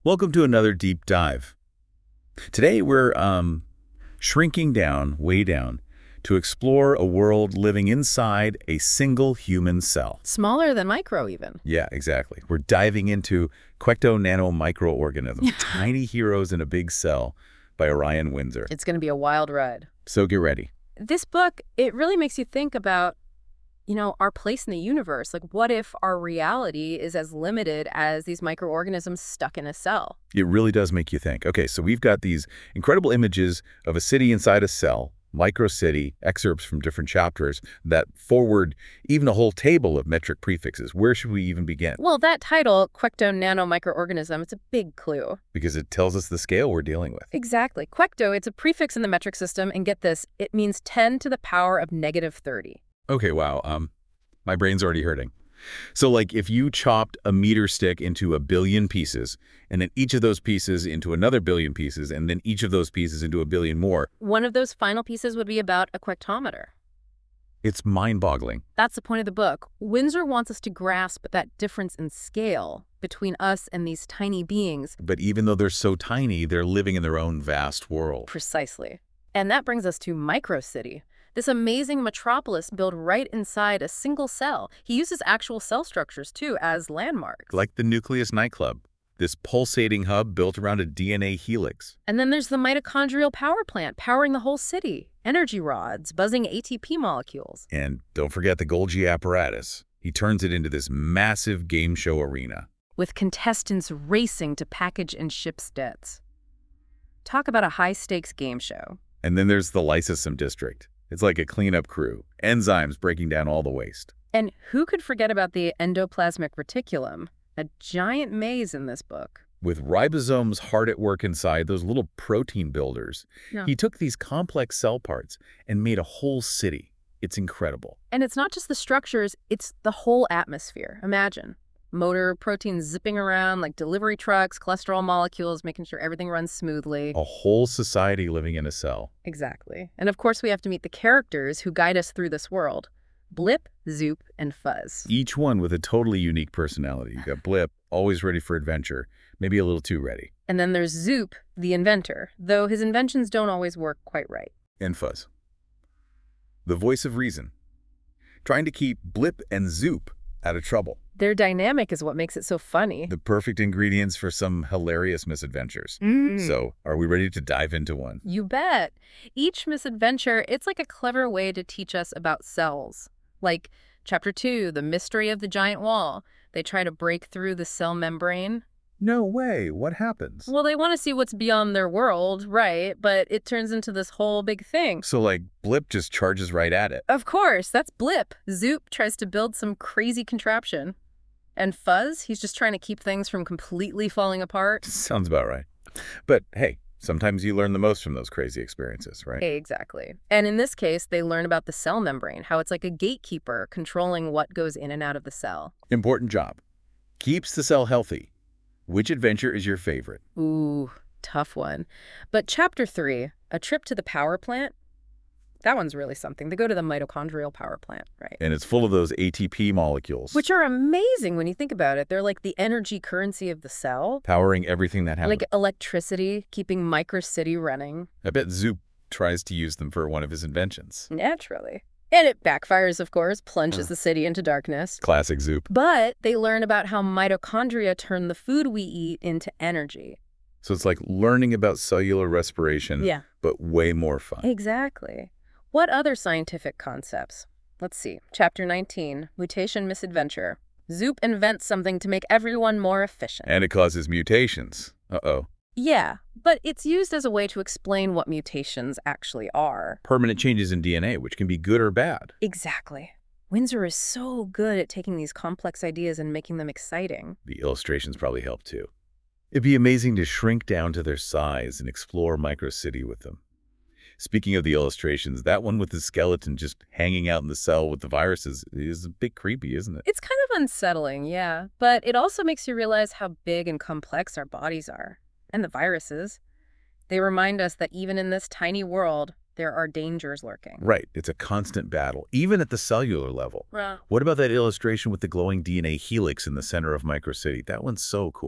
Welcome to another deep dive. Today we're shrinking down, way down, to explore a world living inside a single human cell. Smaller than micro, even. Yeah, exactly. We're diving into Quecto Nanomicroorganisms, Tiny Heroes in a Big Cell by Orion Windsor. It's going to be a wild ride. So get ready. This book, it really makes you think about, our place in the universe. Like, what if our reality is as limited as these microorganisms stuck in a cell? It really does make you think. Okay, so we've got these incredible images of a city inside a cell, microcity, excerpts from different chapters that forward even a whole table of metric prefixes. Where should we even begin? Well, that title, Quecto Nanomicroorganism, it's a big clue. Because it tells us the scale we're dealing with. Exactly. Quecto, it's a prefix in the metric system, and get this, it means 10 to the power of -30. Okay, wow. My brain's already hurting. So like if you chopped a meter stick into a billion pieces, and then each of those pieces into another billion pieces, and then each of those pieces into a billion more. One of those final pieces would be about a quectometer. It's mind-boggling. That's the point of the book. Windsor wants us to grasp that difference in scale between us and these tiny beings. But even though they're so tiny, they're living in their own vast world. Precisely. And that brings us to Microcity, this amazing metropolis built right inside a single cell. He uses actual cell structures, too, as landmarks. Like the Nucleus nightclub, this pulsating hub built around a DNA helix. And then there's the mitochondrial power plant powering the whole city. Energy rods, buzzing ATP molecules. And don't forget the Golgi apparatus. He turns it into this massive game show arena. With contestants racing to package and ship debts. Talk about a high-stakes game show. And then there's the lysosome district. It's like a cleanup crew, enzymes breaking down all the waste. And who could forget about the endoplasmic reticulum, a giant maze in this book? With ribosomes hard at work inside, those little protein builders, Yeah. He took these complex cell parts and made a whole city. It's incredible. And it's not just the structures, it's the whole atmosphere. Imagine. Motor proteins zipping around like delivery trucks, cholesterol molecules, making sure everything runs smoothly. A whole society living in a cell. Exactly. And of course, we have to meet the characters who guide us through this world. Blip, Zoop, and Fuzz. Each one with a totally unique personality. You got Blip, always ready for adventure, maybe a little too ready. And then there's Zoop, the inventor, though his inventions don't always work quite right. And Fuzz, the voice of reason, trying to keep Blip and Zoop out of trouble. Their dynamic is what makes it so funny. The perfect ingredients for some hilarious misadventures. So, are we ready to dive into one? You bet. Each misadventure, it's like a clever way to teach us about cells. Like Chapter 2, The Mystery of the Giant Wall. They try to break through the cell membrane. No way. What happens? Well, they want to see what's beyond their world, right? But it turns into this whole big thing. So, like, Blip just charges right at it. Of course, that's Blip. Zoop tries to build some crazy contraption. And Fuzz, he's just trying to keep things from completely falling apart. Sounds about right. But, hey, sometimes you learn the most from those crazy experiences, right? Exactly. And in this case, they learn about the cell membrane, how it's like a gatekeeper controlling what goes in and out of the cell. Important job. Keeps the cell healthy. Which adventure is your favorite? Ooh, tough one. But Chapter 3, A Trip to the Power Plant, that one's really something. They go to the mitochondrial power plant, right? And it's full of those ATP molecules. Which are amazing when you think about it. They're like the energy currency of the cell. Powering everything that happens. Like electricity, keeping Microcity running. I bet Zoop tries to use them for one of his inventions. Naturally. And it backfires, of course, plunges the city into darkness. Classic Zoop. But they learn about how mitochondria turn the food we eat into energy. So it's like learning about cellular respiration, Yeah. but way more fun. Exactly. What other scientific concepts? Let's see. Chapter 19, Mutation Misadventure. Zoop invents something to make everyone more efficient. And it causes mutations. Uh-oh. Yeah, but it's used as a way to explain what mutations actually are. Permanent changes in DNA, which can be good or bad. Exactly. Windsor is so good at taking these complex ideas and making them exciting. The illustrations probably help too. It'd be amazing to shrink down to their size and explore Microcity with them. Speaking of the illustrations, that one with the skeleton just hanging out in the cell with the viruses is a bit creepy, isn't it? It's kind of unsettling, yeah, but it also makes you realize how big and complex our bodies are. And the viruses. They remind us that even in this tiny world, there are dangers lurking. Right. It's a constant battle, even at the cellular level. Yeah. What about that illustration with the glowing DNA helix in the center of Microcity? That one's so cool.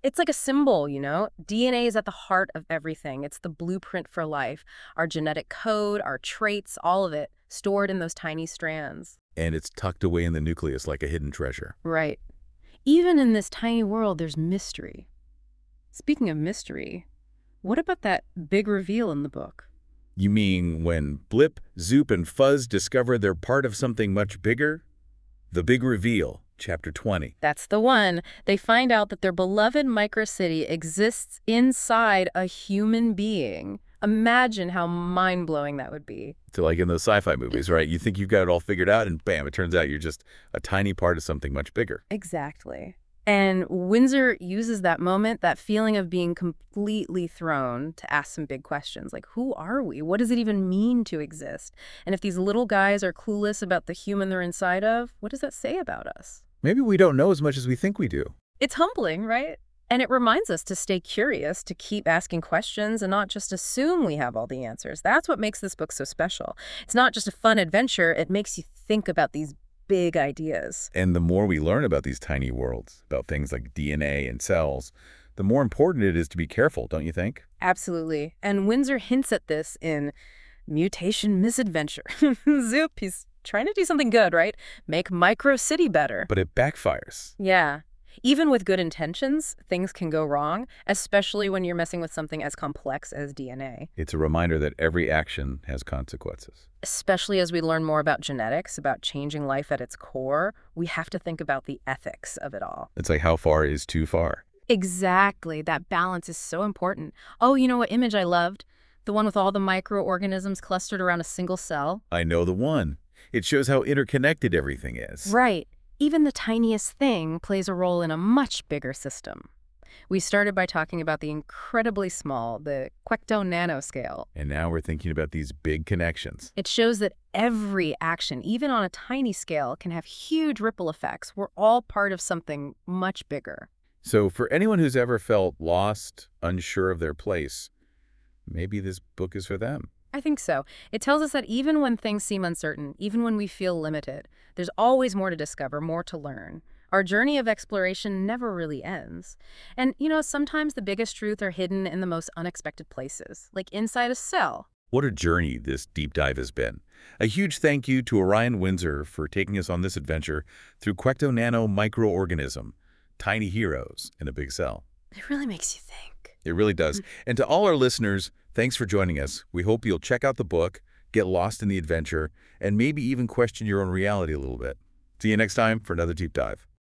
It's like a symbol, you know? DNA is at the heart of everything. It's the blueprint for life. Our genetic code, our traits, all of it, stored in those tiny strands. And it's tucked away in the nucleus like a hidden treasure. Right. Even in this tiny world, there's mystery. Speaking of mystery, what about that big reveal in the book? You mean when Blip, Zoop, and Fuzz discover they're part of something much bigger? The Big Reveal, Chapter 20. That's the one. They find out that their beloved microcity exists inside a human being. Imagine how mind-blowing that would be. So like in those sci-fi movies, right? You think you've got it all figured out, and bam, it turns out you're just a tiny part of something much bigger. Exactly. And Windsor uses that moment, that feeling of being completely thrown, to ask some big questions, like, who are we? What does it even mean to exist? And if these little guys are clueless about the human they're inside of, what does that say about us? Maybe we don't know as much as we think we do. It's humbling, right? And it reminds us to stay curious, to keep asking questions and not just assume we have all the answers. That's what makes this book so special. It's not just a fun adventure, it makes you think about these big ideas. And the more we learn about these tiny worlds, about things like DNA and cells, the more important it is to be careful, don't you think? Absolutely. And Windsor hints at this in Mutation Misadventure. Zoop, he's trying to do something good, right? Make Micro City better. But it backfires. Yeah. Even with good intentions, things can go wrong, especially when you're messing with something as complex as DNA. It's a reminder that every action has consequences. Especially as we learn more about genetics, about changing life at its core, we have to think about the ethics of it all. It's like how far is too far? Exactly. That balance is so important. Oh, you know what image I loved? The one with all the microorganisms clustered around a single cell? I know the one. It shows how interconnected everything is. Right. Even the tiniest thing plays a role in a much bigger system. We started by talking about the incredibly small, the quecto nanoscale. And now we're thinking about these big connections. It shows that every action, even on a tiny scale, can have huge ripple effects. We're all part of something much bigger. So for anyone who's ever felt lost, unsure of their place, maybe this book is for them. I think so. It tells us that even when things seem uncertain, even when we feel limited, there's always more to discover, more to learn. Our journey of exploration never really ends. And, you know, sometimes the biggest truths are hidden in the most unexpected places, like inside a cell. What a journey this deep dive has been. A huge thank you to Orion Windsor for taking us on this adventure through Quecto Nano Microorganism, Tiny Heroes in a Big Cell. It really makes you think. It really does. And to all our listeners, thanks for joining us. We hope you'll check out the book, get lost in the adventure, and maybe even question your own reality a little bit. See you next time for another deep dive.